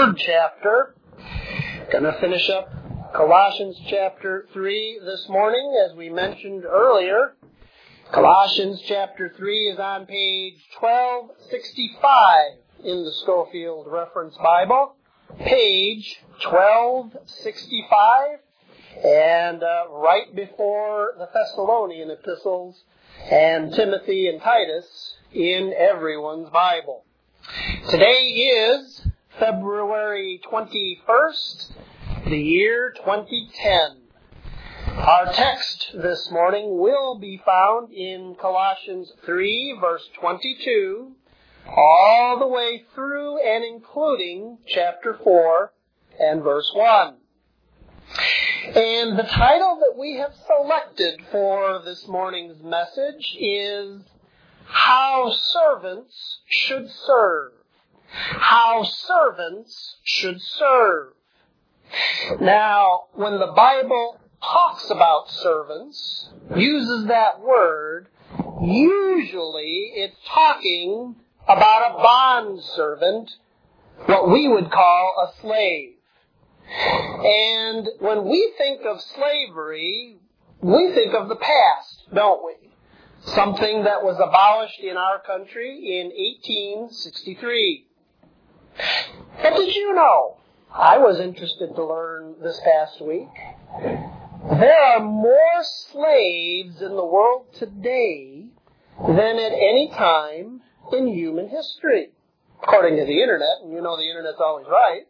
third chapter. Going to finish up Colossians chapter 3 this morning, as we mentioned earlier. Colossians chapter 3 is on page 1265 in the Scofield Reference Bible. Page 1265, and right before the Thessalonian epistles and Timothy and Titus in everyone's Bible. Today is February 21st, the year 2010. Our text this morning will be found in Colossians 3, verse 22, all the way through and including chapter 4 and verse 1. And the title that we have selected for this morning's message is How Servants Should Serve. How Servants Should Serve. Now, when the Bible talks about servants, uses that word, usually it's talking about a bond servant, what we would call a slave. And when we think of slavery, we think of the past, don't we? Something that was abolished in our country in 1863. But did you know, I was interested to learn this past week, there are more slaves in the world today than at any time in human history, according to the Internet, and you know the Internet's always right.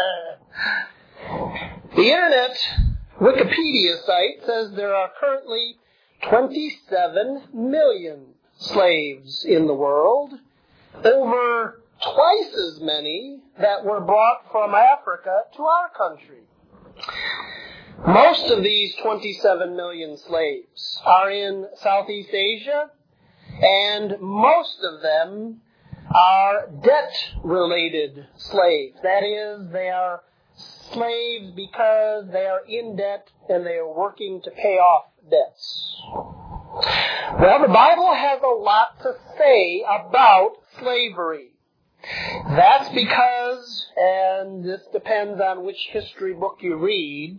The Internet Wikipedia site says there are currently 27 million slaves in the world, over twice as many that were brought from Africa to our country. Most of these 27 million slaves are in Southeast Asia, and most of them are debt-related slaves. That is, they are slaves because they are in debt and they are working to pay off debts. Well, the Bible has a lot to say about slavery. That's because, and this depends on which history book you read,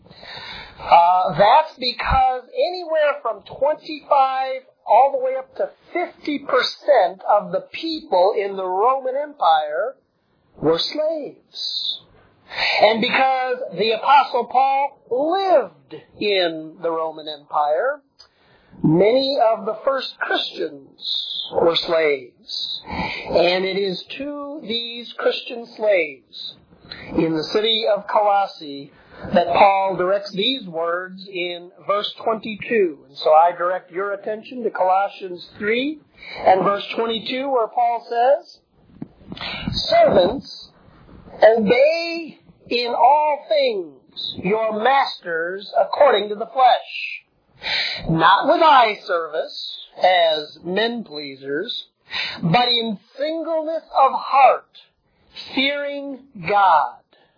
that's because anywhere from 25 all the way up to 50% of the people in the Roman Empire were slaves. And because the Apostle Paul lived in the Roman Empire, many of the first Christians were slaves. And it is to these Christian slaves in the city of Colossae that Paul directs these words in verse 22. And so I direct your attention to Colossians 3 and verse 22, where Paul says, Servants, obey in all things your masters according to the flesh, not with eye service as men pleasers, but in singleness of heart, fearing God.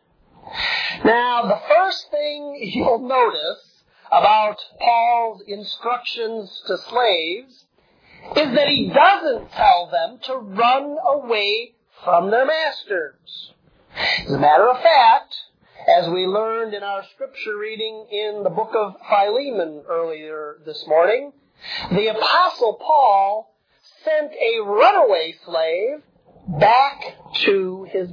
Now, the first thing you'll notice about Paul's instructions to slaves is that he doesn't tell them to run away from their masters. As a matter of fact, as we learned in our scripture reading in the book of Philemon earlier this morning, the Apostle Paul sent a runaway slave back to his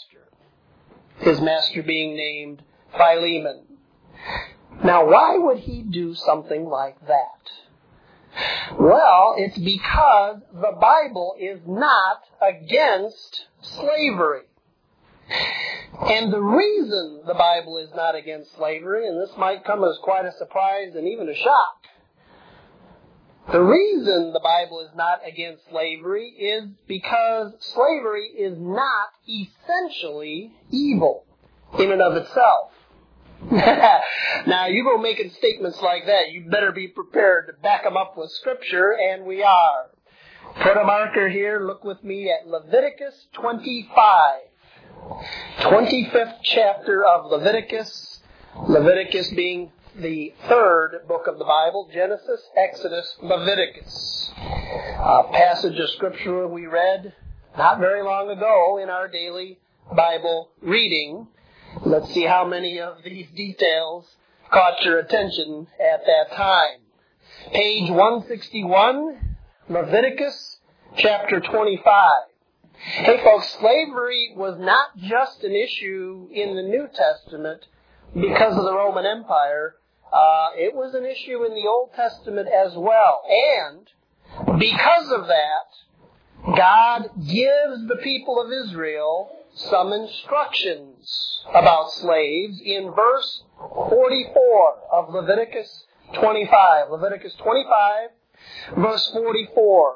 master being named Philemon. Now, why would he do something like that? Well, it's because the Bible is not against slavery. And the reason the Bible is not against slavery, and this might come as quite a surprise and even a shock, the reason the Bible is not against slavery is because slavery is not essentially evil in and of itself. Now, you go making statements like that, you better be prepared to back them up with Scripture, and we are. Put a marker here, look with me at Leviticus 25. 25th chapter of Leviticus. Leviticus being the third book of the Bible, Genesis, Exodus, Leviticus. A passage of Scripture we read not very long ago in our daily Bible reading. Let's see how many of these details caught your attention at that time. Page 161, Leviticus chapter 25. Hey folks, slavery was not just an issue in the New Testament because of the Roman Empire. It was an issue in the Old Testament as well. And because of that, God gives the people of Israel some instructions about slaves in verse 44 of Leviticus 25. Leviticus 25, verse 44.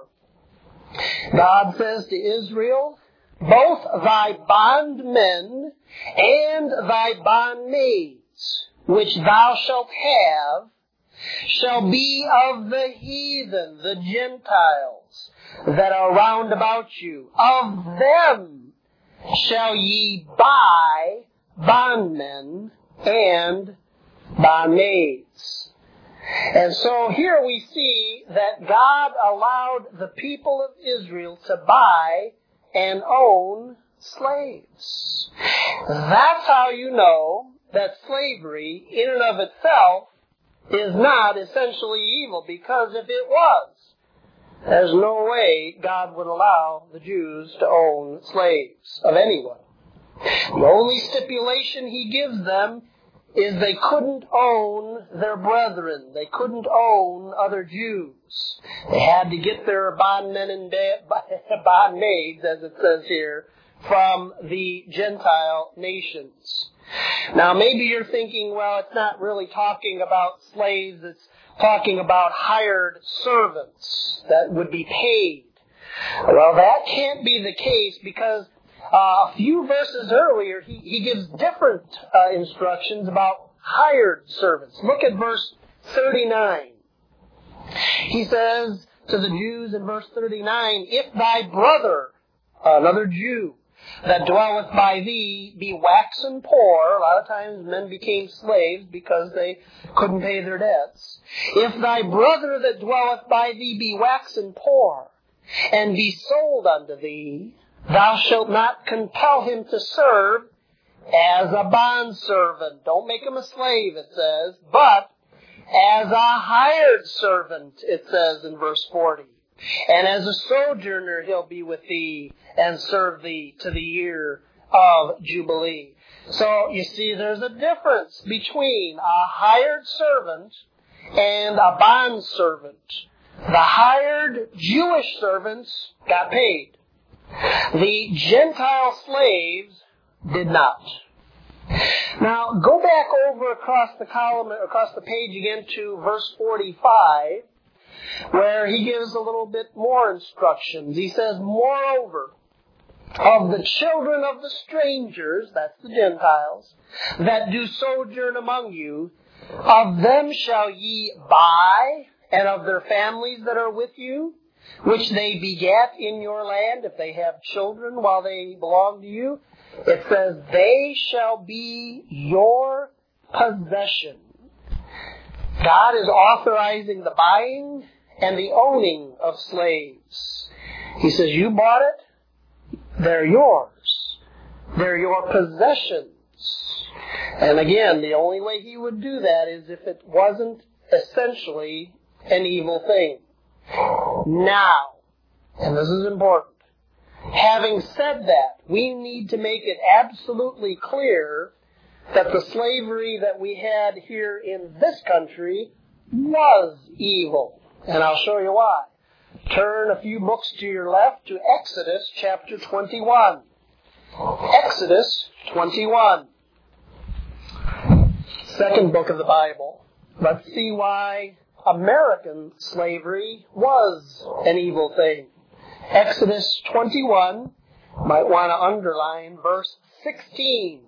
God says to Israel, both thy bondmen and thy bondmaids, which thou shalt have, shall be of the heathen, the Gentiles, that are round about you. Of them shall ye buy bondmen and bondmaids. And so here we see that God allowed the people of Israel to buy and own slaves. That's how you know that slavery in and of itself is not essentially evil, because if it was, there's no way God would allow the Jews to own slaves of anyone. The only stipulation He gives them is they couldn't own their brethren. They couldn't own other Jews. They had to get their bondmen and bondmaids, as it says here, from the Gentile nations. Now, maybe you're thinking, well, it's not really talking about slaves. It's talking about hired servants that would be paid. Well, that can't be the case, because a few verses earlier, he gives different instructions about hired servants. Look at verse 39. He says to the Jews in verse 39, if thy brother, another Jew, that dwelleth by thee be waxen poor. A lot of times men became slaves because they couldn't pay their debts. If thy brother that dwelleth by thee be waxen poor, and be sold unto thee, thou shalt not compel him to serve as a bondservant. Don't make him a slave, it says, but as a hired servant, it says in verse 40. And as a sojourner he'll be with thee and serve thee to the year of Jubilee. So, you see, there's a difference between a hired servant and a bondservant. The hired Jewish servants got paid. The Gentile slaves did not. Now, go back over across the column, across the page again to verse 45, where he gives a little bit more instructions. He says, moreover, of the children of the strangers, that's the Gentiles, that do sojourn among you, of them shall ye buy, and of their families that are with you, which they begat in your land, if they have children while they belong to you, it says, they shall be your possession. God is authorizing the buying and the owning of slaves. He says, you bought it, they're yours. They're your possessions. And again, the only way he would do that is if it wasn't essentially an evil thing. Now, and this is important, having said that, we need to make it absolutely clear that the slavery that we had here in this country was evil. And I'll show you why. Turn a few books to your left to Exodus chapter 21. Exodus 21. Second book of the Bible. Let's see why American slavery was an evil thing. Exodus 21, might want to underline verse 16.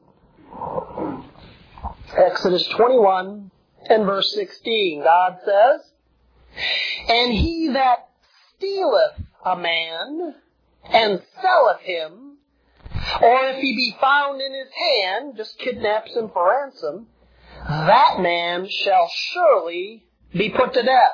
Exodus 21 and verse 16. God says, and he that stealeth a man and selleth him, or if he be found in his hand, just kidnaps him for ransom, that man shall surely be put to death.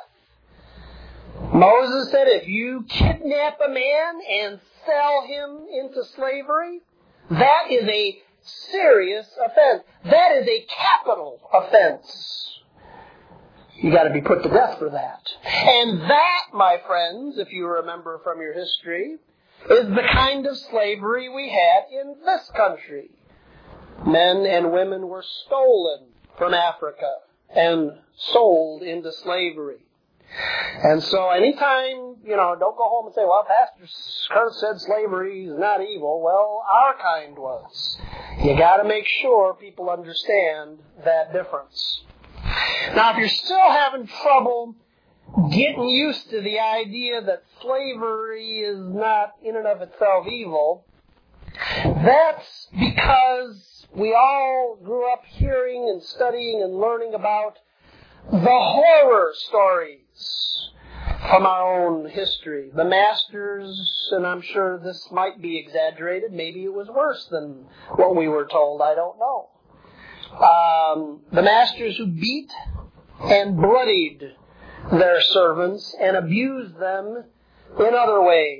Moses said, if you kidnap a man and sell him into slavery, That is a serious offense. That is a capital offense. You got to be put to death for that. And that, my friends, if you remember from your history, is the kind of slavery we had in this country. Men and women were stolen from Africa and sold into slavery. And so anytime, don't go home and say, well, Pastor Kurt said slavery is not evil. Well, our kind was. You got to make sure people understand that difference. Now, if you're still having trouble getting used to the idea that slavery is not in and of itself evil, that's because we all grew up hearing and studying and learning about the horror stories from our own history. The masters, and I'm sure this might be exaggerated, maybe it was worse than what we were told, I don't know. The masters who beat and bloodied their servants and abused them in other ways.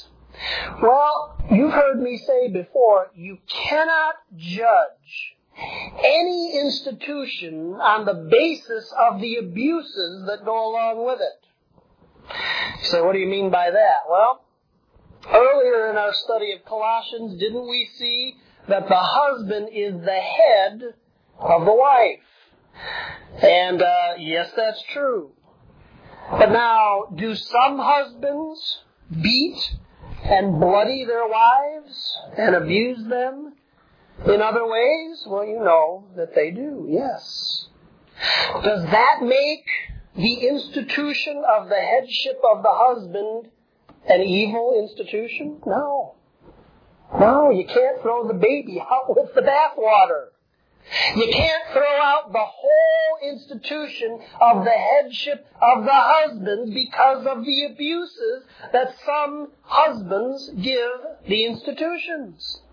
Well, you've heard me say before, you cannot judge any institution on the basis of the abuses that go along with it. You say, what do you mean by that? Well, earlier in our study of Colossians, didn't we see that the husband is the head of the wife? And yes, that's true. But now, do some husbands beat and bloody their wives and abuse them in other ways? Well, you know that they do, yes. Does that make the institution of the headship of the husband an evil institution? No. No, you can't throw the baby out with the bathwater. You can't throw out the whole institution of the headship of the husband because of the abuses that some husbands give the institutions.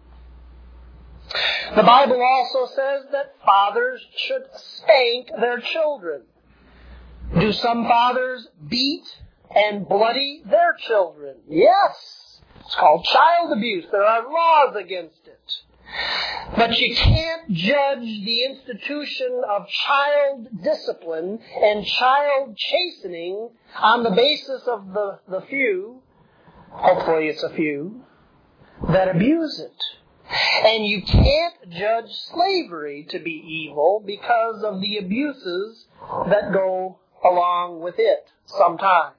The Bible also says that fathers should spank their children. Do some fathers beat and bloody their children? Yes. It's called child abuse. There are laws against it. But you can't judge the institution of child discipline and child chastening on the basis of the few, hopefully it's a few, that abuse it. And you can't judge slavery to be evil because of the abuses that go along with it sometimes.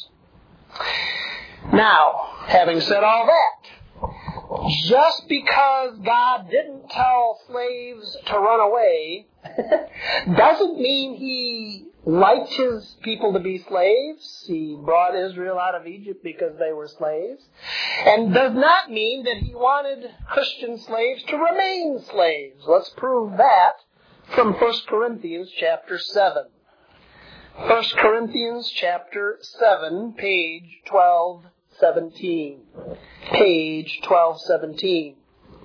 Now, having said all that, just because God didn't tell slaves to run away doesn't mean He liked His people to be slaves. He brought Israel out of Egypt because they were slaves. And does not mean that He wanted Christian slaves to remain slaves. Let's prove that from 1 Corinthians chapter 7. 1 Corinthians chapter 7, page 1217. Page 1217.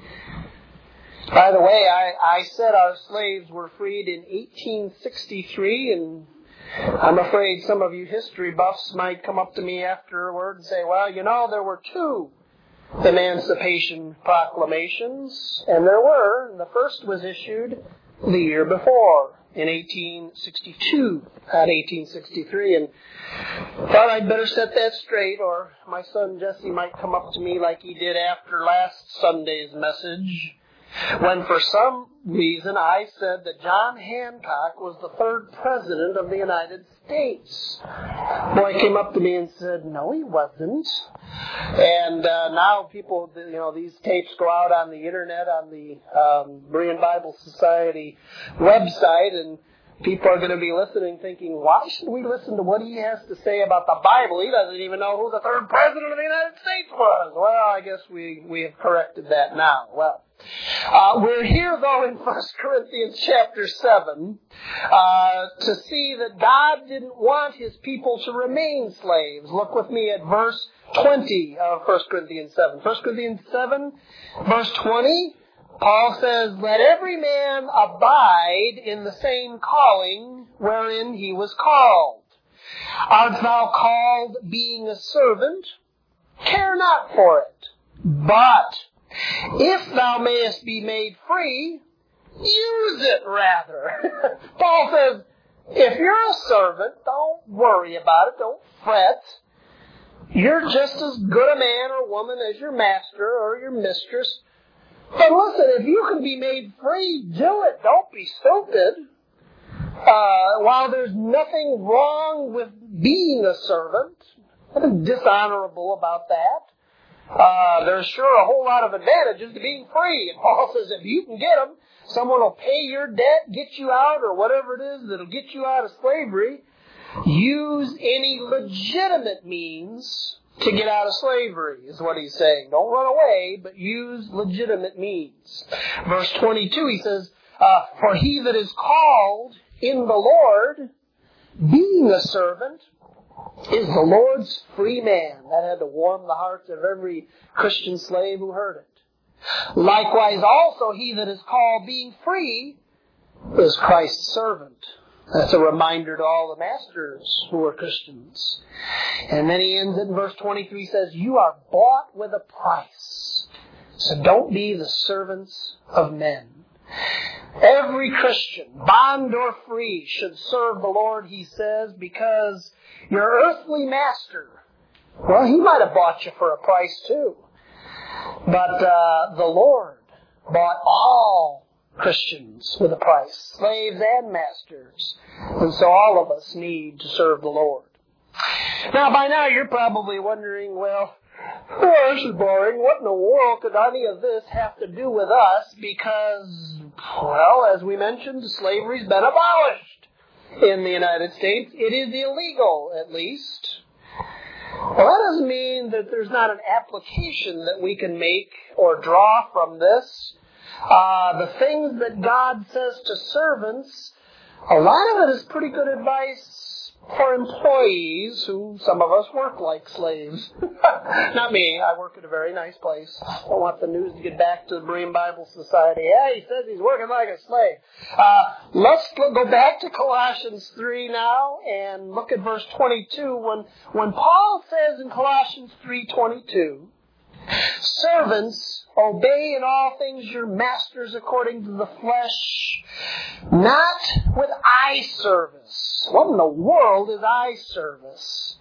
By the way, I said our slaves were freed in 1863, and I'm afraid some of you history buffs might come up to me afterward and say, well, there were two Emancipation Proclamations, and there were. And the first was issued the year before, in 1862, not 1863, and thought I'd better set that straight, or my son Jesse might come up to me like he did after last Sunday's message, when for some reason I said that John Hancock was the third president of the United States. Boy came up to me and said, no, he wasn't. And now people, these tapes go out on the internet, on the Berean Bible Society website, and people are going to be listening thinking, why should we listen to what he has to say about the Bible? He doesn't even know who the third president of the United States was. Well, I guess we have corrected that now. Well, we're here, though, in 1 Corinthians chapter 7 to see that God didn't want His people to remain slaves. Look with me at verse 20 of 1 Corinthians 7. 1 Corinthians 7, verse 20. Paul says, let every man abide in the same calling wherein he was called. Art thou called being a servant? Care not for it, but If thou mayest be made free, use it rather. Paul says, if you're a servant, don't worry about it. Don't fret. You're just as good a man or woman as your master or your mistress. But listen, if you can be made free, do it. Don't be stupid. While there's nothing wrong with being a servant, nothing dishonorable about that, there's sure a whole lot of advantages to being free. And Paul says if you can get them, someone will pay your debt, get you out, or whatever it is that'll get you out of slavery. Use any legitimate means to get out of slavery, is what he's saying. Don't run away, but use legitimate means. Verse 22, he says, for he that is called in the Lord, being a servant, is the Lord's free man. That had to warm the hearts of every Christian slave who heard it. Likewise also he that is called being free is Christ's servant. That's a reminder to all the masters who are Christians. And then he ends it in verse 23, says, you are bought with a price. So don't be the servants of men. Every Christian, bond or free, should serve the Lord, he says, because your earthly master, well, he might have bought you for a price too. But the Lord bought all Christians with a price, slaves and masters. And so all of us need to serve the Lord. Now, by now you're probably wondering, well, this is boring. What in the world could any of this have to do with us? Because, well, as we mentioned, slavery's been abolished in the United States. It is illegal, at least. Well, that doesn't mean that there's not an application that we can make or draw from this. The things that God says to servants, a lot of it is pretty good advice for employees who, some of us work like slaves. Not me. I work at a very nice place. I don't want the news to get back to the Berean Bible Society. Yeah, he says he's working like a slave. Let's go back to Colossians 3 now and look at verse 22. When Paul says in Colossians 3:22, servants, obey in all things your masters according to the flesh, not with eye service. What in the world is eye service?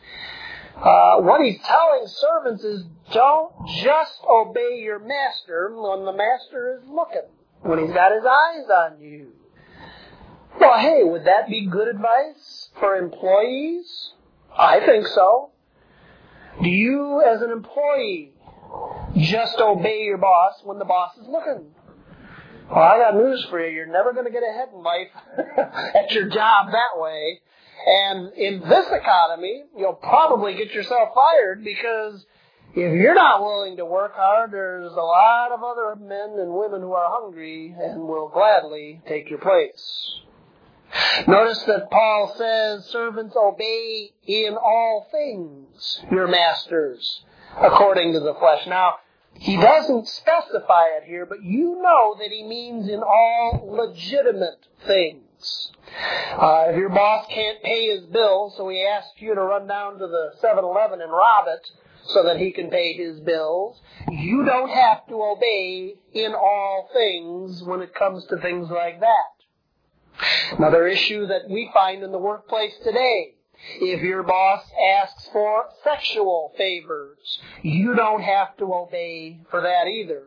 What he's telling servants is don't just obey your master when the master is looking, when he's got his eyes on you. Well, hey, would that be good advice for employees? I think so. Do you, as an employee, just obey your boss when the boss is looking? Well, I got news for you. You're never going to get ahead in life at your job that way. And in this economy, you'll probably get yourself fired because if you're not willing to work hard, there's a lot of other men and women who are hungry and will gladly take your place. Notice that Paul says, servants, obey in all things your masters according to the flesh. Now, he doesn't specify it here, but you know that he means in all legitimate things. If your boss can't pay his bill, so he asks you to run down to the 7-Eleven and rob it so that he can pay his bills, you don't have to obey in all things when it comes to things like that. Another issue that we find in the workplace today, if your boss asks for sexual favors, you don't have to obey for that either.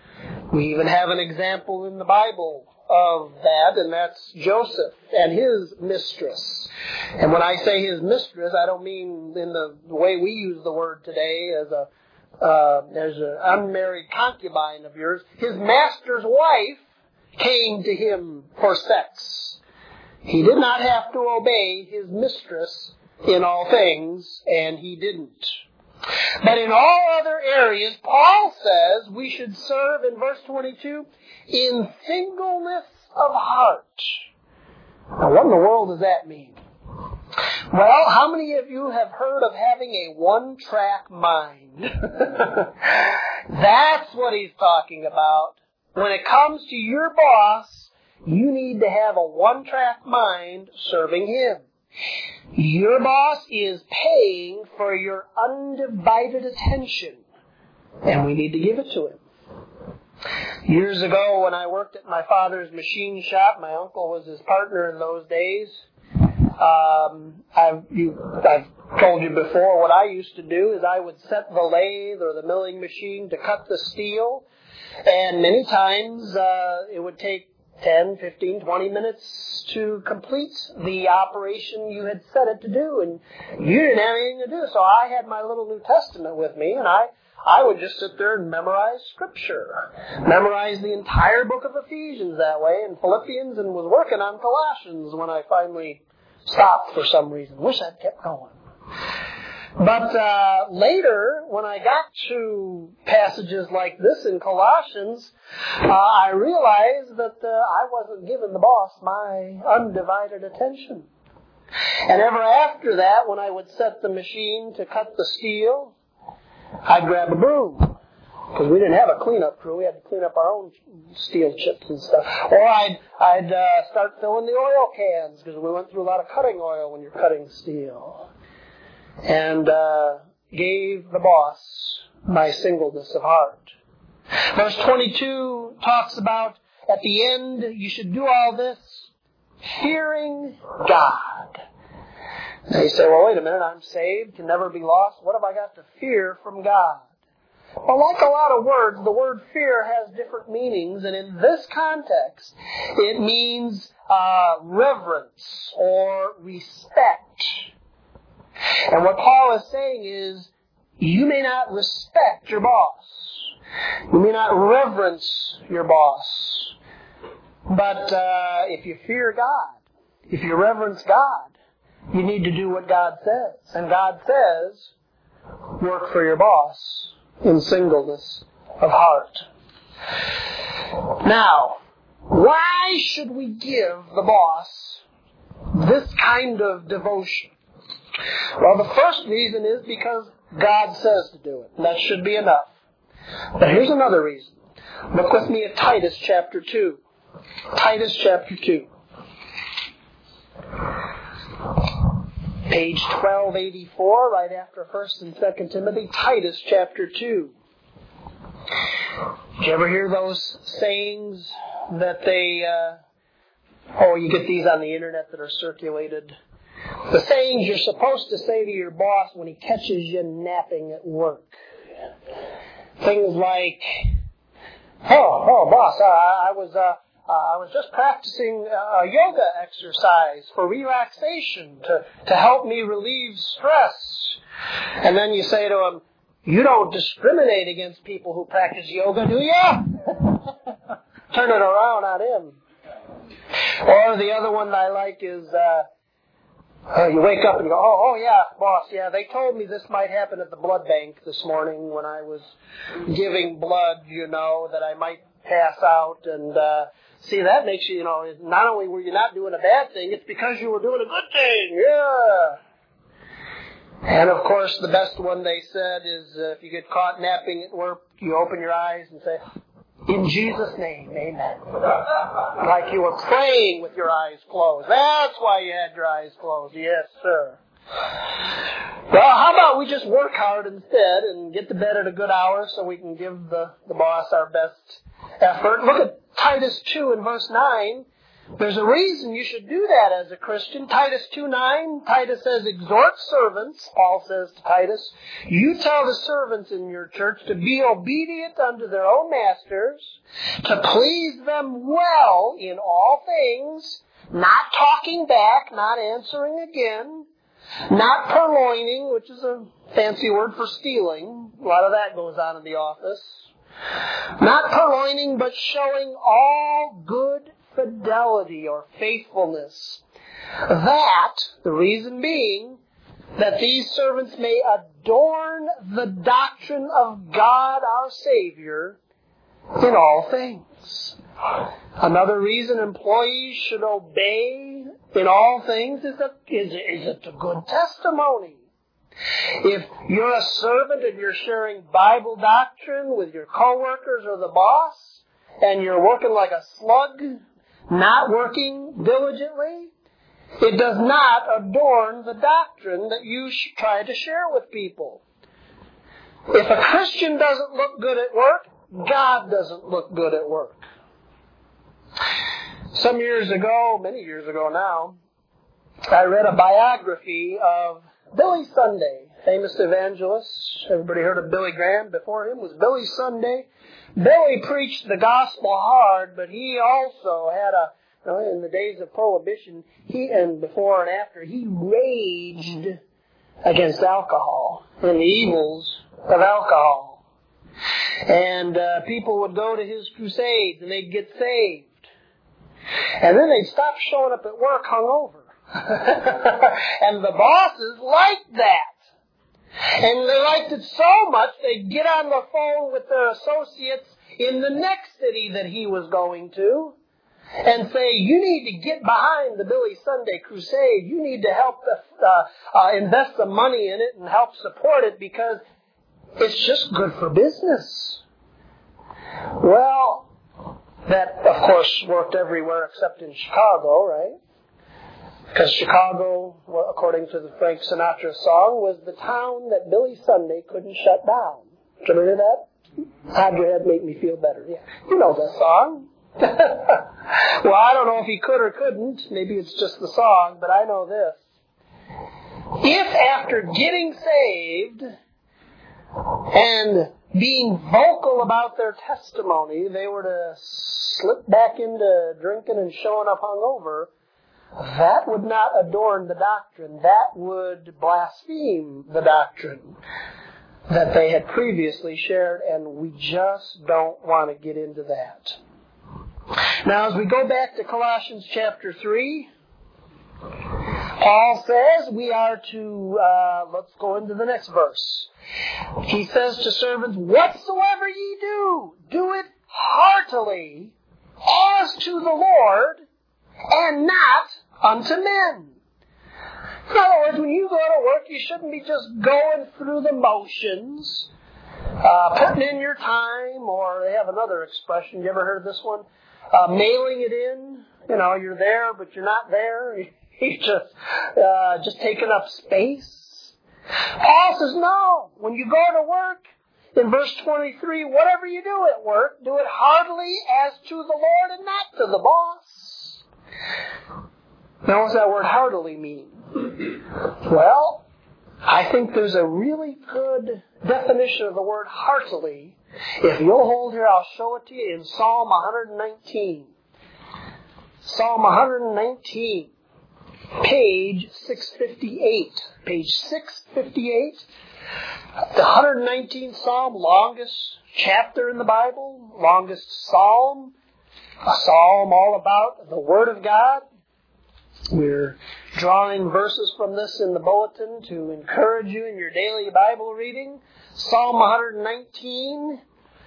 We even have an example in the Bible of that, and that's Joseph and his mistress. And when I say his mistress, I don't mean in the way we use the word today as an unmarried concubine of yours. His master's wife came to him for sex. He did not have to obey his mistress in all things, and he didn't. But in all other areas, Paul says we should serve, in verse 22, in singleness of heart. Now, what in the world does that mean? Well, how many of you have heard of having a one-track mind? That's what he's talking about. When it comes to your boss, you need to have a one-track mind serving him. Your boss is paying for your undivided attention, and we need to give it to him. Years ago, when I worked at my father's machine shop, my uncle was his partner in those days. I've told you before, what I used to do is I would set the lathe or the milling machine to cut the steel, and many times it would take 10, 15, 20 minutes to complete the operation you had set it to do, and you didn't have anything to do. So I had my little New Testament with me, and I would just sit there and memorize Scripture. Memorize the entire book of Ephesians that way, and Philippians, and was working on Colossians when I finally stopped for some reason. Wish I'd kept going. But later, when I got to passages like this in Colossians, I realized that I wasn't giving the boss my undivided attention. And ever after that, when I would set the machine to cut the steel, I'd grab a broom. Because we didn't have a cleanup crew. We had to clean up our own steel chips and stuff. Or I'd start filling the oil cans, because we went through a lot of cutting oil when you're cutting steel. And gave the boss my singleness of heart. Verse 22 talks about, at the end, you should do all this fearing God. Now you say, well, wait a minute, I'm saved, can never be lost. What have I got to fear from God? Well, like a lot of words, the word fear has different meanings, and in this context, it means reverence or respect. And what Paul is saying is, you may not respect your boss. You may not reverence your boss. But if you fear God, if you reverence God, you need to do what God says. And God says, work for your boss in singleness of heart. Now, why should we give the boss this kind of devotion? Well, the first reason is because God says to do it. And that should be enough. But here's another reason. Look with me at Titus chapter 2. Titus chapter 2. Page 1284, right after 1st and 2nd Timothy. Titus chapter 2. Did you ever hear those sayings that you get these on the internet that are circulated? The sayings you're supposed to say to your boss when he catches you napping at work. Things like, boss, I was just practicing a yoga exercise for relaxation to help me relieve stress. And then you say to him, you don't discriminate against people who practice yoga, do you? Turn it around on him. Or the other one I like is, you wake up and you go, oh yeah, boss, yeah, they told me this might happen at the blood bank this morning when I was giving blood, that I might pass out. And see, that makes you, not only were you not doing a bad thing, it's because you were doing a good thing. Yeah. And of course, the best one they said is if you get caught napping at work, you open your eyes and say, in Jesus' name, amen. Like you were praying with your eyes closed. That's why you had your eyes closed. Yes, sir. Well, how about we just work hard instead and get to bed at a good hour so we can give the boss our best effort? Look at Titus 2 and verse 9. There's a reason you should do that as a Christian. Titus 2:9, Titus says, exhort servants, Paul says to Titus, you tell the servants in your church to be obedient unto their own masters, to please them well in all things, not talking back, not answering again, not purloining, which is a fancy word for stealing. A lot of that goes on in the office. Not purloining, but showing all good fidelity or faithfulness. That, the reason being, that these servants may adorn the doctrine of God our Savior in all things. Another reason employees should obey in all things is it a good testimony. If you're a servant and you're sharing Bible doctrine with your coworkers or the boss, and you're working like a slug, not working diligently, it does not adorn the doctrine that you try to share with people. If a Christian doesn't look good at work, God doesn't look good at work. Some years ago, many years ago now, I read a biography of Billy Sunday, famous evangelist. Everybody heard of Billy Graham? Before him was Billy Sunday. Billy preached the gospel hard, but he also had in the days of Prohibition, and before and after, he raged against alcohol and the evils of alcohol. And people would go to his crusades and they'd get saved. And then they'd stop showing up at work hungover. And the bosses liked that. And they liked it so much, they'd get on the phone with their associates in the next city that he was going to and say, you need to get behind the Billy Sunday Crusade. You need to help invest some money in it and help support it because it's just good for business. Well, that, of course, worked everywhere except in Chicago, right? Because Chicago, according to the Frank Sinatra song, was the town that Billy Sunday couldn't shut down. Did you hear that? Nod your head, make me feel better. Yeah, you know that song. Well, I don't know if he could or couldn't. Maybe it's just the song, but I know this. If after getting saved and being vocal about their testimony, they were to slip back into drinking and showing up hungover, that would not adorn the doctrine. That would blaspheme the doctrine that they had previously shared, and we just don't want to get into that. Now, as we go back to Colossians chapter 3, Paul says we are to, let's go into the next verse. He says to servants, whatsoever ye do, do it heartily as to the Lord and not unto men. In other words, when you go to work, you shouldn't be just going through the motions, putting in your time, or they have another expression. You ever heard of this one? Mailing it in. You know, you're there, but you're not there. You're just taking up space. Paul says, no. When you go to work, in verse 23, whatever you do at work, do it heartily as to the Lord and not to the boss. Now, what does that word heartily mean? Well, I think there's a really good definition of the word heartily. If you'll hold here, I'll show it to you in Psalm 119. Psalm 119, page 658. Page 658. The 119th Psalm, longest chapter in the Bible, longest psalm. A psalm all about the Word of God. We're drawing verses from this in the bulletin to encourage you in your daily Bible reading. Psalm 119.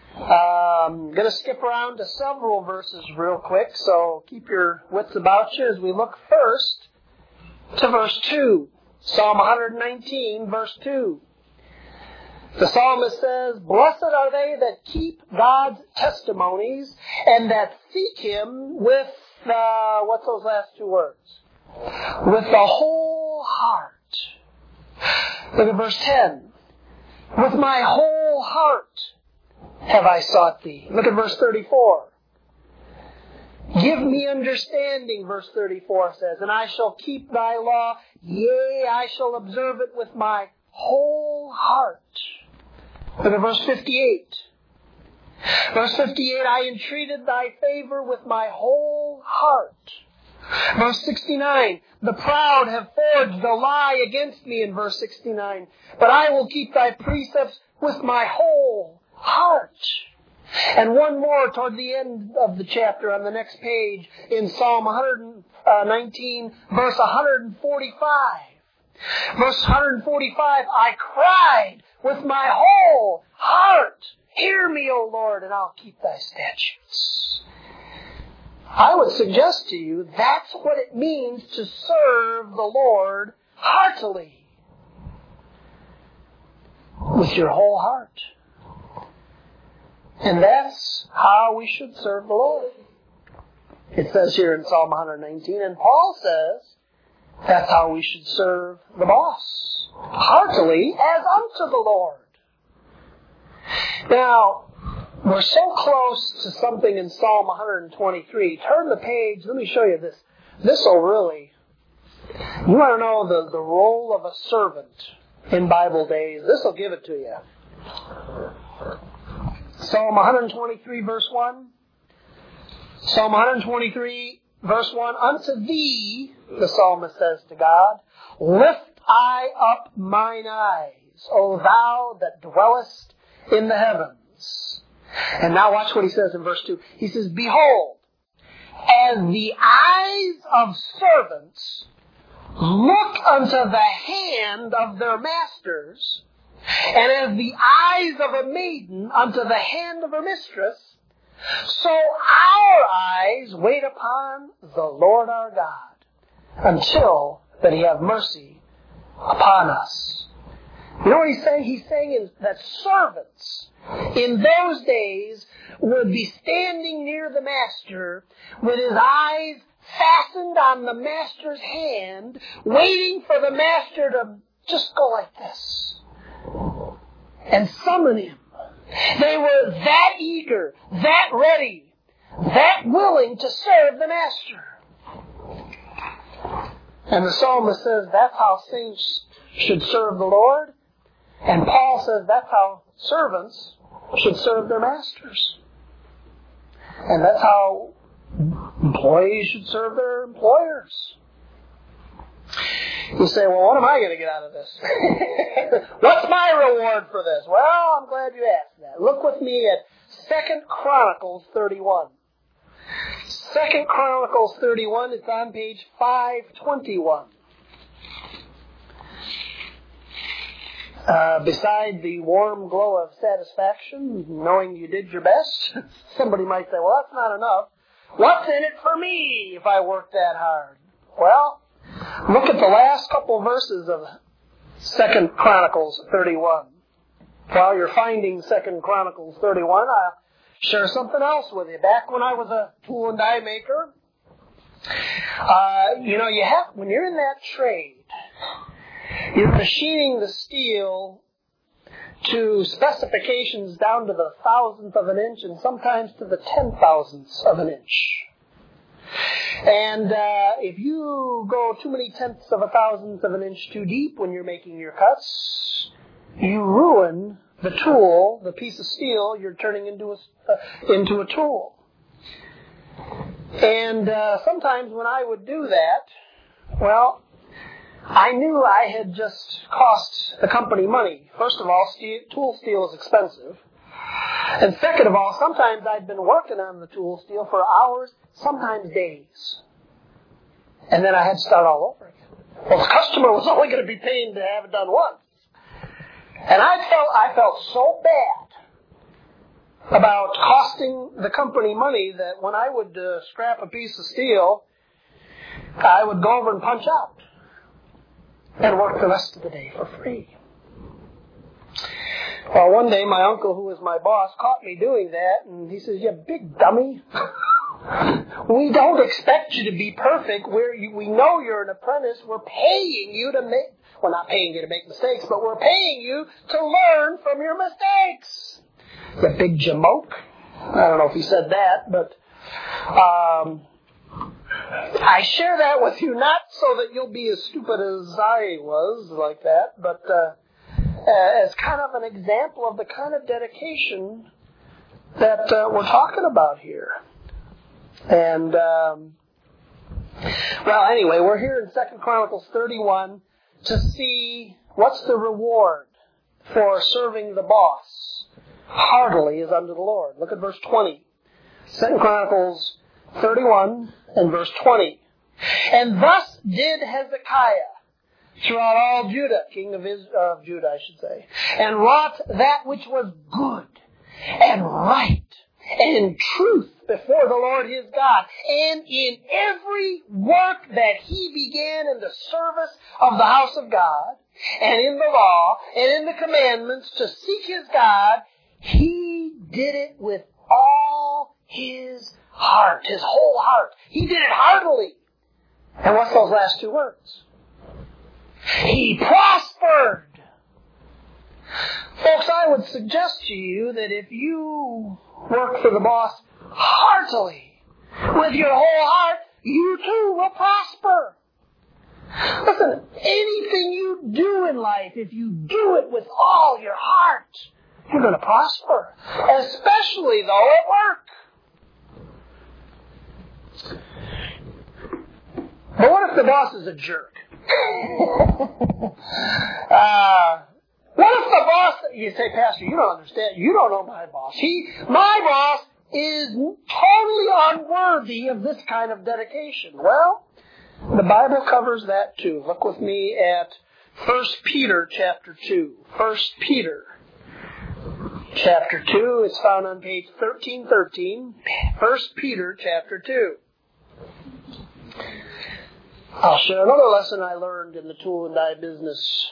I'm going to skip around to several verses real quick, so keep your wits about you as we look first to verse 2. Psalm 119, verse 2. The psalmist says, blessed are they that keep God's testimonies and that seek Him with, what's those last two words? With the whole heart. Look at verse 10. With my whole heart have I sought thee. Look at verse 34. Give me understanding, verse 34 says, and I shall keep thy law. Yea, I shall observe it with my whole heart. Look at verse 58. Verse 58, I entreated thy favor with my whole heart. Verse 69, the proud have forged a lie against me in verse 69, but I will keep thy precepts with my whole heart. And one more toward the end of the chapter on the next page in Psalm 119, verse 145. Verse 145, I cried with my whole heart. Hear me, O Lord, and I'll keep thy statutes. I would suggest to you that's what it means to serve the Lord heartily. With your whole heart. And that's how we should serve the Lord. It says here in Psalm 119, and Paul says that's how we should serve the boss. Heartily as unto the Lord. Now, We're so close to something in Psalm 123. Turn the page. Let me show you this. This will really... You want to know the role of a servant in Bible days? This will give it to you. Psalm 123, verse 1. Psalm 123, verse 1. Unto thee, the psalmist says to God, lift I up mine eyes, O thou that dwellest in the heavens. And now watch what he says in verse 2. He says, behold, as the eyes of servants look unto the hand of their masters, and as the eyes of a maiden unto the hand of her mistress, so our eyes wait upon the Lord our God, until that he have mercy upon us. You know what he's saying? He's saying that servants in those days would be standing near the master with his eyes fastened on the master's hand, waiting for the master to just go like this and summon him. They were that eager, that ready, that willing to serve the master. And the psalmist says that's how saints should serve the Lord. And Paul says that's how servants should serve their masters. And that's how employees should serve their employers. You say, well, what am I going to get out of this? What's my reward for this? Well, I'm glad you asked that. Look with me at 2 Chronicles 31. 2 Chronicles 31, it's on page 521. Beside the warm glow of satisfaction, knowing you did your best, somebody might say, well, that's not enough. What's in it for me if I work that hard? Well, look at the last couple verses of 2 Chronicles 31. While you're finding 2 Chronicles 31, I'll share something else with you. Back when I was a tool and die maker, when you're in that trade, you're machining the steel to specifications down to the thousandth of an inch and sometimes to the 10,000ths of an inch. And if you go too many tenths of a thousandth of an inch too deep when you're making your cuts, you ruin the tool, the piece of steel you're turning into a tool. And sometimes when I would do that, well, I knew I had just cost the company money. First of all, tool steel is expensive. And second of all, sometimes I'd been working on the tool steel for hours, sometimes days. And then I had to start all over again. Well, the customer was only going to be paying to have it done once. And I felt so bad about costing the company money that when I would scrap a piece of steel, I would go over and punch out and work the rest of the day for free. Well, one day my uncle, who was my boss, caught me doing that, and he says, "You big dummy, we don't expect you to be perfect. We know you're an apprentice. We're paying you to make, well, not paying you to make mistakes, but we're paying you to learn from your mistakes. You big jamoke." I don't know if he said that, but I share that with you not so that you'll be as stupid as I was like that, but as kind of an example of the kind of dedication that we're talking about here. And, anyway, we're here in 2 Chronicles 31 to see what's the reward for serving the boss heartily as unto the Lord. Look at verse 20. 2 Chronicles 31 and verse 20. And thus did Hezekiah throughout all Judah, king of Judah, I should say, and wrought that which was good and right and in truth before the Lord his God, and in every work that he began in the service of the house of God, and in the law, and in the commandments to seek his God, he did it with all his heart, his whole heart. He did it heartily. And what's those last two words? He prospered. Folks, I would suggest to you that if you work for the boss heartily, with your whole heart, you too will prosper. Listen, anything you do in life, if you do it with all your heart, you're going to prosper. Especially, though, at work. But what if the boss is a jerk? What if the boss, you say, Pastor, you don't understand. You don't know my boss. My boss is totally unworthy of this kind of dedication. Well, the Bible covers that too. Look with me at 1 Peter chapter 2. 1 Peter chapter 2. It's found on page 1313. 1 Peter chapter 2. I'll share another lesson I learned in the tool and die business.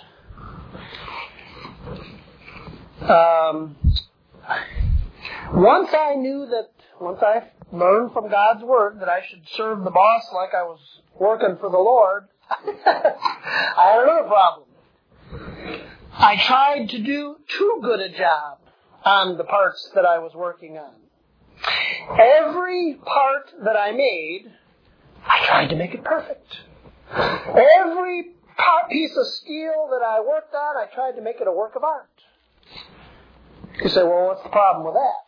Once I learned from God's Word that I should serve the boss like I was working for the Lord, I had another problem. I tried to do too good a job on the parts that I was working on. Every part that I made, I tried to make it perfect. Every piece of steel that I worked on, I tried to make it a work of art. You say, well, what's the problem with that?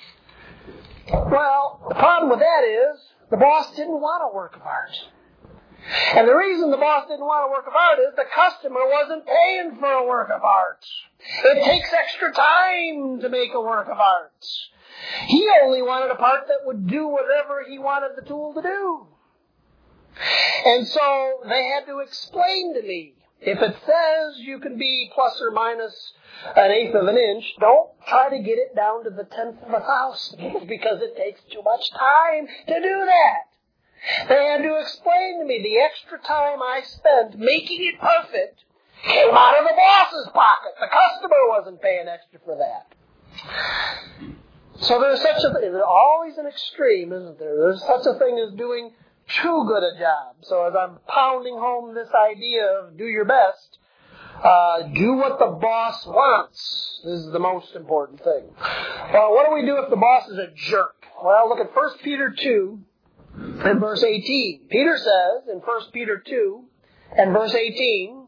Well, the problem with that is the boss didn't want a work of art. And the reason the boss didn't want a work of art is the customer wasn't paying for a work of art. It takes extra time to make a work of art. He only wanted a part that would do whatever he wanted the tool to do. And so they had to explain to me, if it says you can be plus or minus an eighth of an inch, don't try to get it down to the 10th of a thousand because it takes too much time to do that. They had to explain to me the extra time I spent making it perfect came out of the boss's pocket. The customer wasn't paying extra for that. So there's always an extreme, isn't there? There's such a thing as doing too good a job. So as I'm pounding home this idea of do your best, do what the boss wants. This is the most important thing. Well, what do we do if the boss is a jerk? Well, look at 1 Peter 2 and verse 18. Peter says in 1 Peter 2 and verse 18,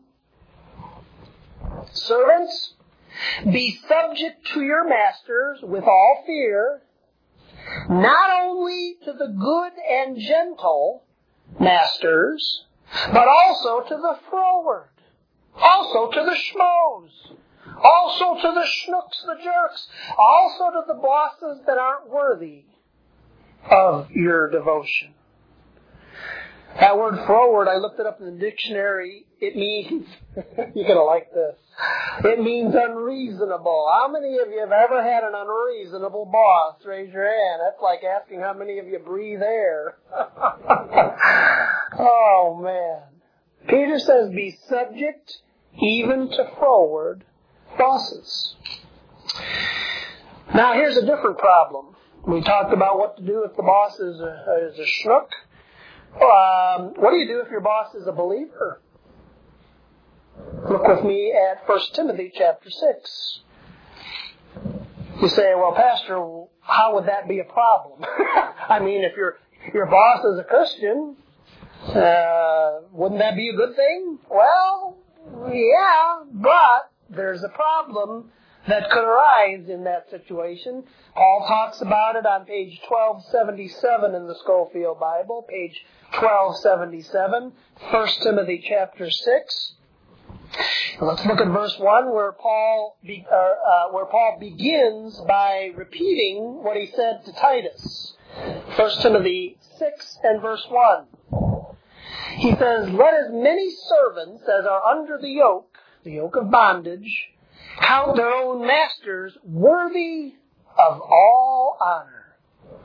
servants, be subject to your masters with all fear, not only to the good and gentle masters, but also to the froward, also to the schmoes, also to the schnooks, the jerks, also to the bosses that aren't worthy of your devotion. That word froward, I looked it up in the dictionary. It means, you're going to like this, it means unreasonable. How many of you have ever had an unreasonable boss? Raise your hand. That's like asking how many of you breathe air. Oh, man. Peter says, be subject even to froward bosses. Now, here's a different problem. We talked about what to do if the boss is a schnook. What do you do if your boss is a believer? Look with me at 1 Timothy chapter 6. You say, well, Pastor, how would that be a problem? I mean, if your boss is a Christian, wouldn't that be a good thing? Well, yeah, but there's a problem that could arise in that situation. Paul talks about it on page 1277 in the Schofield Bible, page 1277, 1 Timothy chapter 6. Let's look at verse 1 where Paul begins by repeating what he said to Titus. 1 Timothy 6 and verse 1. He says, let as many servants as are under the yoke of bondage, count their own masters worthy of all honor.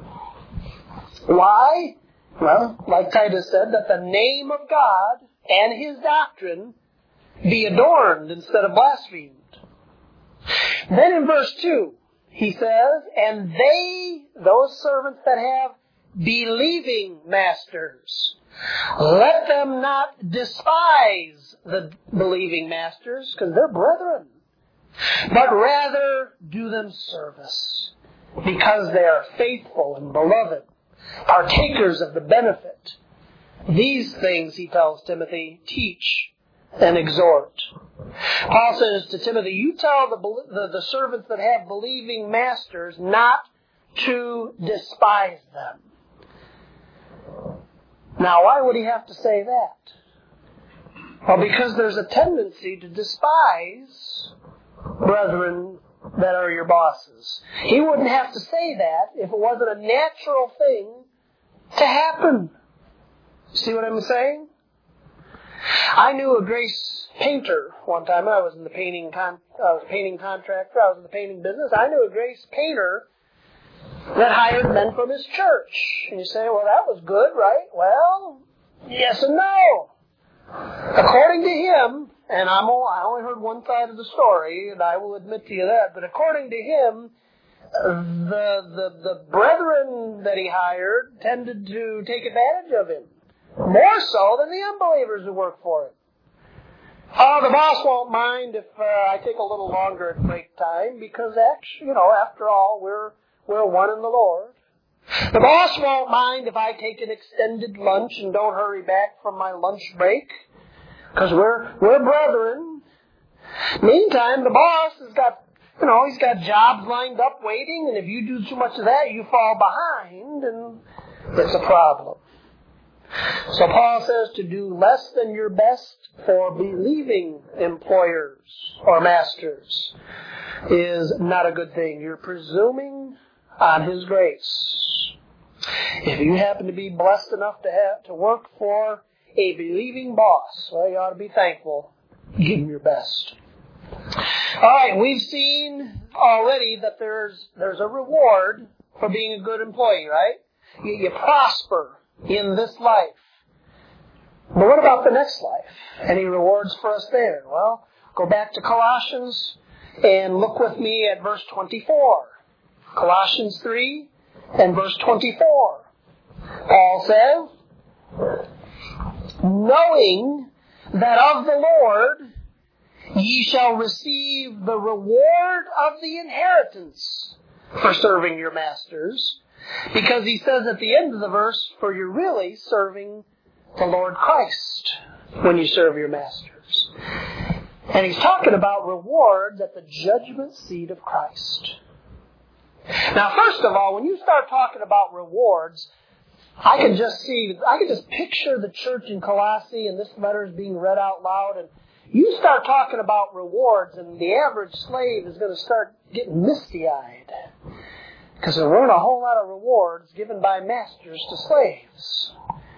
Why? Well, like Titus said, that the name of God and His doctrine be adorned instead of blasphemed. Then in verse 2, he says, and those servants that have believing masters, let them not despise the believing masters, because they're brethren. but rather do them service, because they are faithful and beloved, partakers of the benefit. These things, he tells Timothy, teach and exhort. Paul says to Timothy, you tell the servants that have believing masters not to despise them. Now, why would he have to say that? Well, because there's a tendency to despise brethren that are your bosses. He wouldn't have to say that if it wasn't a natural thing to happen. See what I'm saying? I knew a Grace painter one time. I was in the painting contractor. I was in the painting business. I knew a Grace painter that hired men from his church. And you say, well, that was good, right? Well, yes and no. According to him, and I only heard one side of the story, and I will admit to you that, but according to him, the brethren that he hired tended to take advantage of him, more so than the unbelievers who work for him. The boss won't mind if I take a little longer at break time, because actually, after all, we're one in the Lord. The boss won't mind if I take an extended lunch and don't hurry back from my lunch break, because we're brethren. Meantime, the boss has got, he's got jobs lined up waiting, and if you do too much of that, you fall behind, and it's a problem. So Paul says to do less than your best for believing employers or masters is not a good thing. You're presuming on His grace. If you happen to be blessed enough to work for a believing boss, well, you ought to be thankful. Give him your best. All right, we've seen already that there's a reward for being a good employee, right? You prosper in this life. But what about the next life? Any rewards for us there? Well, go back to Colossians and look with me at verse 24. Colossians 3 and verse 24. Paul says, knowing that of the Lord ye shall receive the reward of the inheritance for serving your masters. Because he says at the end of the verse, for you're really serving the Lord Christ when you serve your masters. And he's talking about rewards at the judgment seat of Christ. Now, first of all, when you start talking about rewards, I can just picture the church in Colossae and this letter is being read out loud, and you start talking about rewards and the average slave is going to start getting misty-eyed. Because there weren't a whole lot of rewards given by masters to slaves.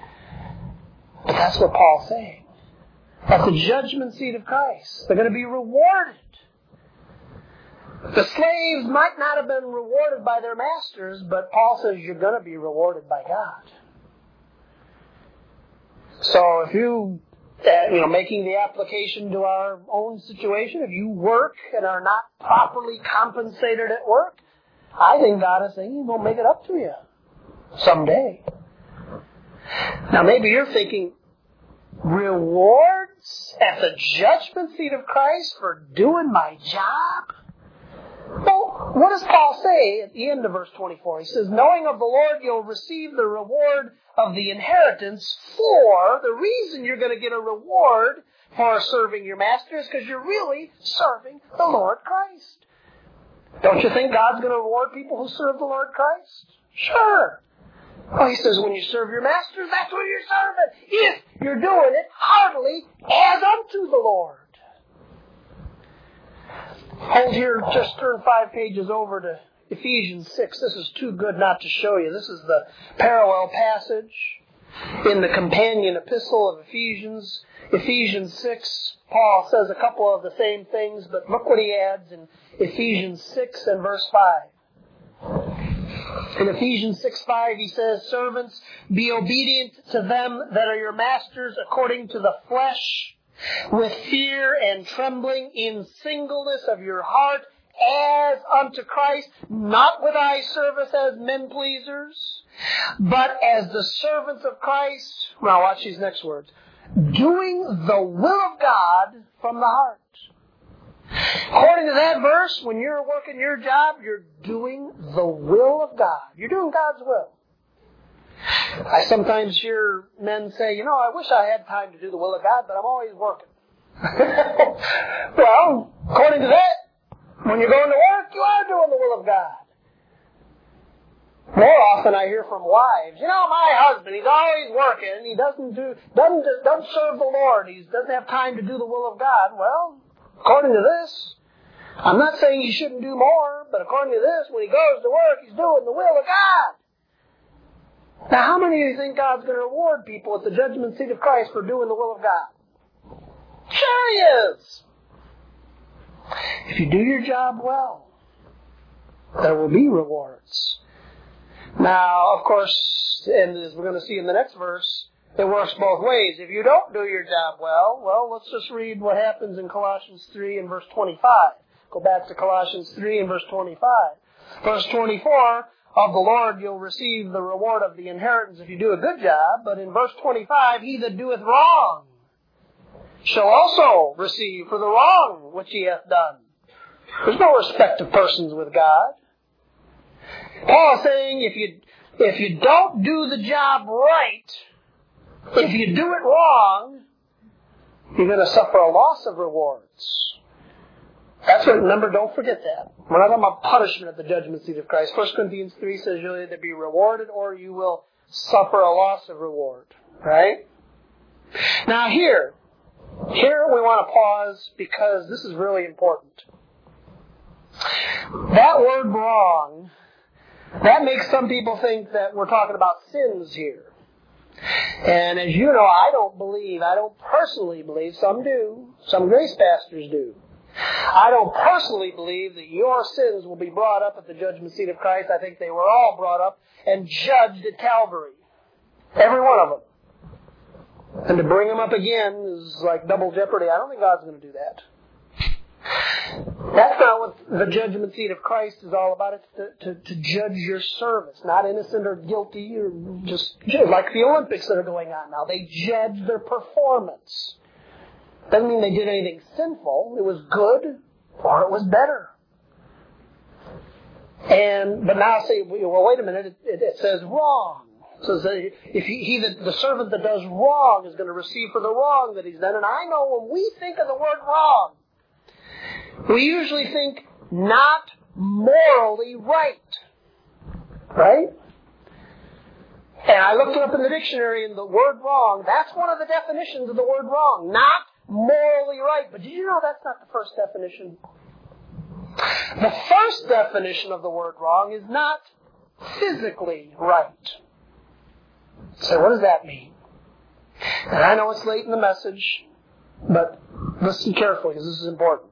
But that's what Paul's saying. At the judgment seat of Christ, they're going to be rewarded. The slaves might not have been rewarded by their masters, but Paul says you're going to be rewarded by God. So if you, making the application to our own situation, if you work and are not properly compensated at work, I think God is saying He's going to make it up to you someday. Now maybe you're thinking, rewards at the judgment seat of Christ for doing my job? Well, what does Paul say at the end of verse 24? He says, knowing of the Lord you'll receive the reward of the inheritance. For the reason you're going to get a reward for serving your master is because you're really serving the Lord Christ. Don't you think God's going to reward people who serve the Lord Christ? Sure. Well, he says when you serve your masters, that's what you're serving. If you're doing it heartily as unto the Lord. Hold here, just turn 5 pages over to Ephesians 6. This is too good not to show you. This is the parallel passage in the companion epistle of Ephesians. Ephesians 6, Paul says a couple of the same things, but look what he adds in Ephesians 6 and verse 5. In Ephesians 6:5 he says, servants, be obedient to them that are your masters according to the flesh, with fear and trembling, in singleness of your heart, as unto Christ, not with eye service as men pleasers, but as the servants of Christ. Now watch these next words. Doing the will of God from the heart. According to that verse, when you're working your job, you're doing the will of God. You're doing God's will. I sometimes hear men say, I wish I had time to do the will of God, but I'm always working. Well, according to that, when you're going to work, you are doing the will of God. More often I hear from wives, my husband, he's always working. He doesn't serve the Lord. He doesn't have time to do the will of God. Well, according to this, I'm not saying he shouldn't do more, but according to this, when he goes to work, he's doing the will of God. Now, how many of you think God's going to reward people at the judgment seat of Christ for doing the will of God? Sure He is. If you do your job well, there will be rewards. Now, of course, and as we're going to see in the next verse, it works both ways. If you don't do your job well, let's just read what happens in Colossians 3 and verse 25. Go back to Colossians 3 and verse 25. Verse 24, of the Lord you'll receive the reward of the inheritance if you do a good job. But in verse 25, he that doeth wrong shall also receive for the wrong which he hath done. There's no respect of persons with God. Paul is saying if you don't do the job right, if you do it wrong, you're going to suffer a loss of rewards. That's what, remember, don't forget that. We're not talking about punishment at the judgment seat of Christ. 1 Corinthians 3 says you'll either be rewarded or you will suffer a loss of reward. Right? Now here we want to pause because this is really important. That word wrong, that makes some people think that we're talking about sins here. And as you know, I don't personally believe, some do, some grace pastors do. I don't personally believe that your sins will be brought up at the judgment seat of Christ. I think they were all brought up and judged at Calvary. Every one of them. And to bring them up again is like double jeopardy. I don't think God's going to do that. That's not what the judgment seat of Christ is all about. It's to judge your service. Not innocent or guilty or just like the Olympics that are going on now. They judge their performance. Doesn't mean they did anything sinful. It was good or it was better. But now say, well, wait a minute. It says wrong. It says that the servant that does wrong is going to receive for the wrong that he's done. And I know when we think of the word wrong, we usually think not morally right. Right? And I looked it up in the dictionary and the word wrong, that's one of the definitions of the word wrong. Not morally right. But did you know that's not the first definition? The first definition of the word wrong is not physically right. So what does that mean? And I know it's late in the message, but listen carefully because this is important.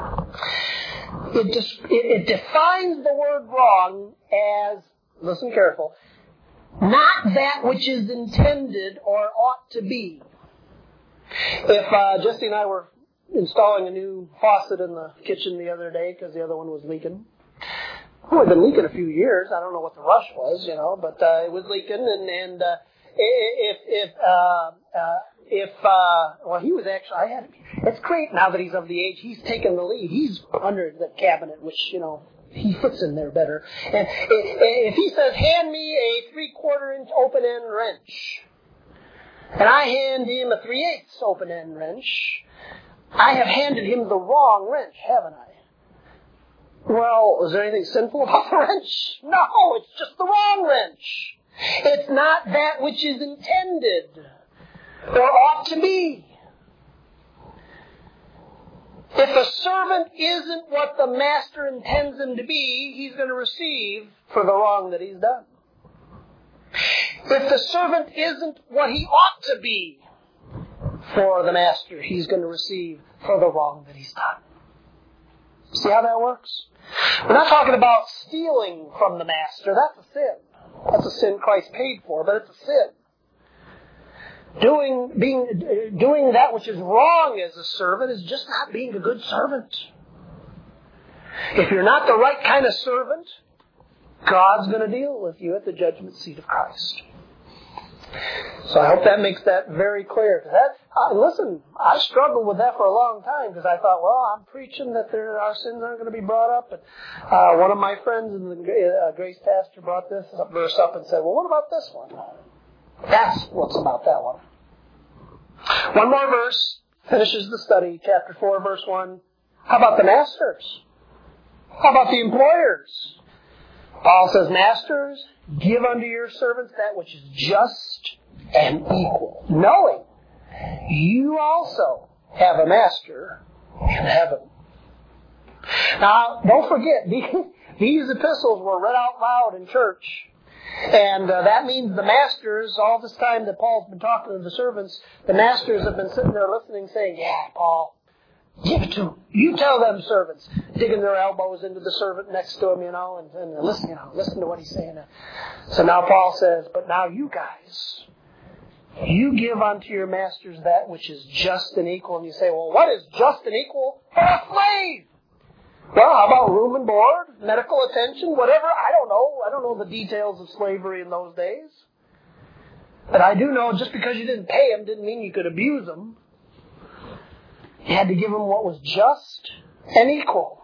It defines the word wrong as, listen careful, not that which is intended or ought to be. If Jesse and I were installing a new faucet in the kitchen the other day because the other one was leaking. Oh, it had been leaking a few years. I don't know what the rush was, but it was leaking. And he was actually, it's great now that he's of the age, he's taken the lead. He's under the cabinet, which, he fits in there better. And if he says, hand me a 3/4 inch open end wrench, and I hand him a 3/8 open end wrench, I have handed him the wrong wrench, haven't I? Well, is there anything sinful about the wrench? No, it's just the wrong wrench. It's not that which is intended or ought to be. If a servant isn't what the master intends him to be, he's going to receive for the wrong that he's done. If the servant isn't what he ought to be for the master, he's going to receive for the wrong that he's done. See how that works? We're not talking about stealing from the master. That's a sin. That's a sin Christ paid for, but it's a sin. Doing that which is wrong as a servant is just not being a good servant. If you're not the right kind of servant, God's going to deal with you at the judgment seat of Christ. So I hope that makes that very clear. Listen, I struggled with that for a long time because I thought, well, I'm preaching that our sins aren't going to be brought up. But one of my friends in the Grace Pastor brought this verse up and said, well, what about this one? That's what's about that one. One more verse finishes the study, chapter 4, verse 1. How about the masters? How about the employers? Paul says, masters, give unto your servants that which is just and equal, knowing you also have a master in heaven. Now, don't forget, these epistles were read out loud in church. And that means the masters, all this time that Paul's been talking to the servants, the masters have been sitting there listening, saying, yeah, Paul, give it to them. You tell them, servants, digging their elbows into the servant next to him, and listen to what he's saying. So now Paul says, but now you guys, you give unto your masters that which is just and equal. And you say, well, what is just and equal for a slave? Well, how about room and board, medical attention, whatever? I don't know. I don't know the details of slavery in those days. But I do know just because you didn't pay them didn't mean you could abuse them. You had to give them what was just and equal.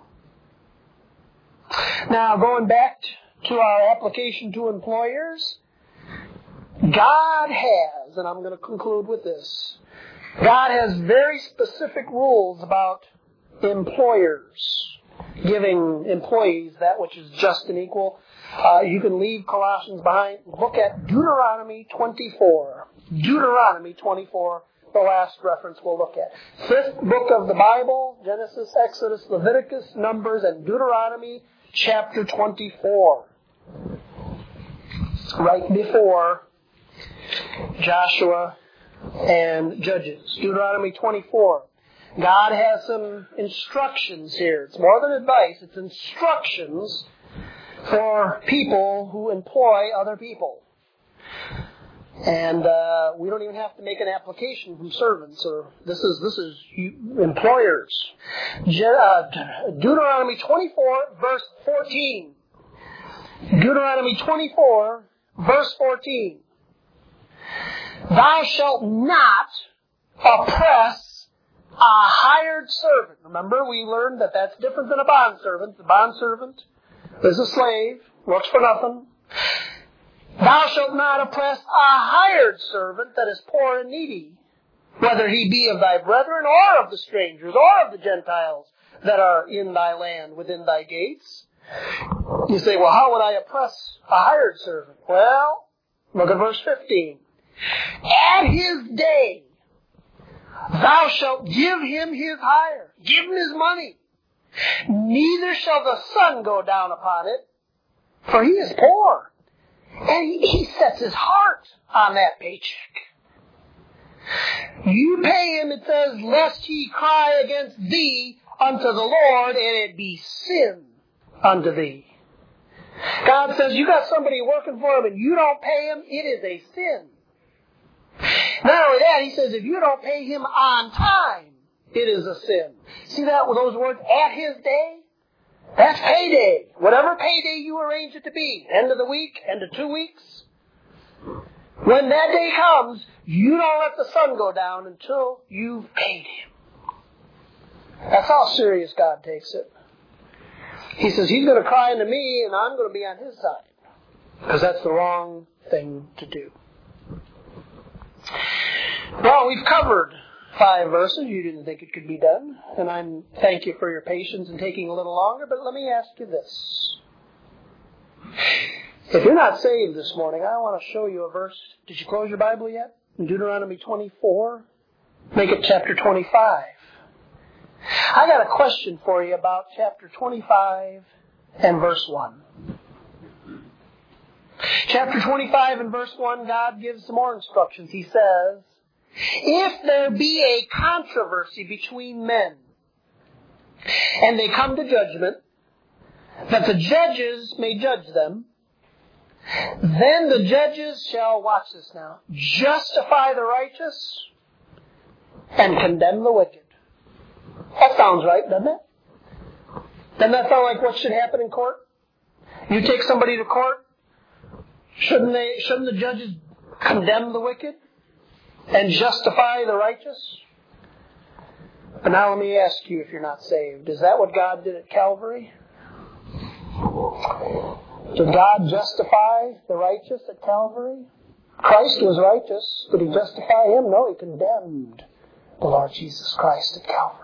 Now, going back to our application to employers, God has, and I'm going to conclude with this, God has very specific rules about employers giving employees that which is just and equal. You can leave Colossians behind. Look at Deuteronomy 24. Deuteronomy 24, the last reference we'll look at. Fifth book of the Bible, Genesis, Exodus, Leviticus, Numbers, and Deuteronomy chapter 24. Right before Joshua and Judges. Deuteronomy 24. God has some instructions here. It's more than advice. It's instructions for people who employ other people. And we don't even have to make an application from servants. This is employers. Deuteronomy 24, verse 14. Deuteronomy 24, verse 14. Thou shalt not oppress a hired servant. Remember, we learned that that's different than a bondservant. The bondservant is a slave, works for nothing. Thou shalt not oppress a hired servant that is poor and needy, whether he be of thy brethren or of the strangers or of the Gentiles that are in thy land within thy gates. You say, well, how would I oppress a hired servant? Well, look at verse 15. At his day, thou shalt give him his hire, give him his money. Neither shall the sun go down upon it, for he is poor. And he sets his heart on that paycheck. You pay him, it says, lest he cry against thee unto the Lord, and it be sin unto thee. God says, you got somebody working for him and you don't pay him, it is a sin. Not only that, he says, if you don't pay him on time, it is a sin. See that with those words, at his day? That's payday. Whatever payday you arrange it to be. End of the week, end of 2 weeks. When that day comes, you don't let the sun go down until you've paid him. That's how serious God takes it. He says, he's going to cry unto me, and I'm going to be on his side. Because that's the wrong thing to do. Well, we've covered 5 verses. You didn't think it could be done. And I thank you for your patience in taking a little longer. But let me ask you this. If you're not saved this morning, I want to show you a verse. Did you close your Bible yet? In Deuteronomy 24. Make it chapter 25. I got a question for you about chapter 25 and verse 1. Chapter 25 and verse 1, God gives some more instructions. He says, if there be a controversy between men, and they come to judgment, that the judges may judge them, then the judges shall, watch this now, justify the righteous and condemn the wicked. That sounds right, doesn't it? Doesn't that sound like what should happen in court? You take somebody to court, shouldn't the judges condemn the wicked? and justify the righteous? But now let me ask you, if you're not saved, is that what God did at Calvary? Did God justify the righteous at Calvary? Christ was righteous. Did He justify Him? No, He condemned the Lord Jesus Christ at Calvary.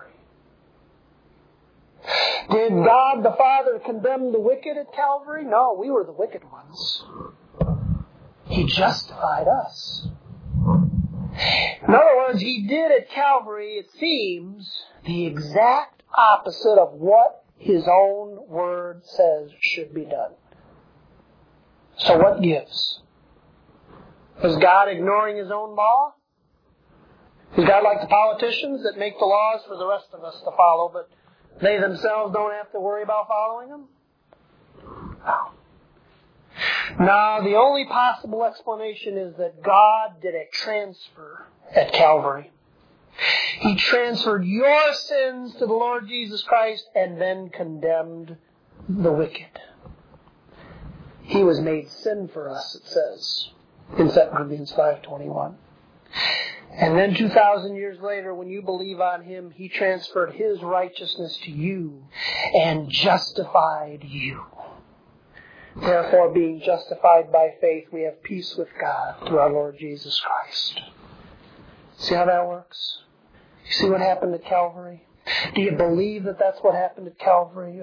Did God the Father condemn the wicked at Calvary? No, we were the wicked ones. He justified us. In other words, He did at Calvary, it seems, the exact opposite of what His own Word says should be done. So what gives? Is God ignoring His own law? Is God like the politicians that make the laws for the rest of us to follow, but they themselves don't have to worry about following them? No. No, the only possible explanation is that God did a transfer at Calvary. He transferred your sins to the Lord Jesus Christ and then condemned the wicked. He was made sin for us, it says in 2 Corinthians 5:21. And then 2,000 years later, when you believe on Him, He transferred His righteousness to you and justified you. Therefore, being justified by faith, we have peace with God through our Lord Jesus Christ. See how that works? You see what happened at Calvary? Do you believe that that's what happened at Calvary?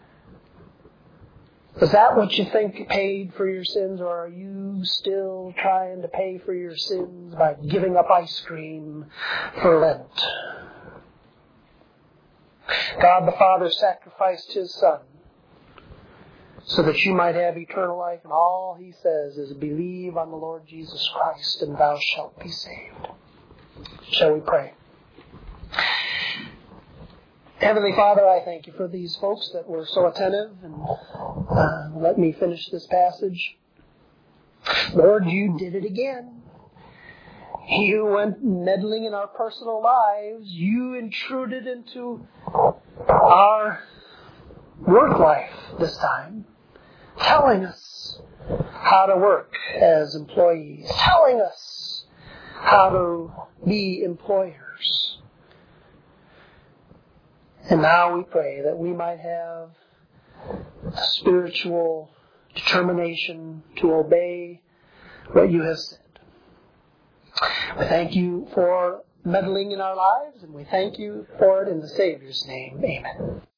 Is that what you think paid for your sins, or are you still trying to pay for your sins by giving up ice cream for Lent? God the Father sacrificed His Son so that you might have eternal life, and all He says is, believe on the Lord Jesus Christ and thou shalt be saved. Shall we pray? Heavenly Father, I thank You for these folks that were so attentive, and let me finish this passage. Lord, You did it again. You went meddling in our personal lives. You intruded into our work life this time, telling us how to work as employees, telling us how to be employers. And now we pray that we might have a spiritual determination to obey what You have said. We thank You for meddling in our lives, and we thank You for it in the Savior's name. Amen.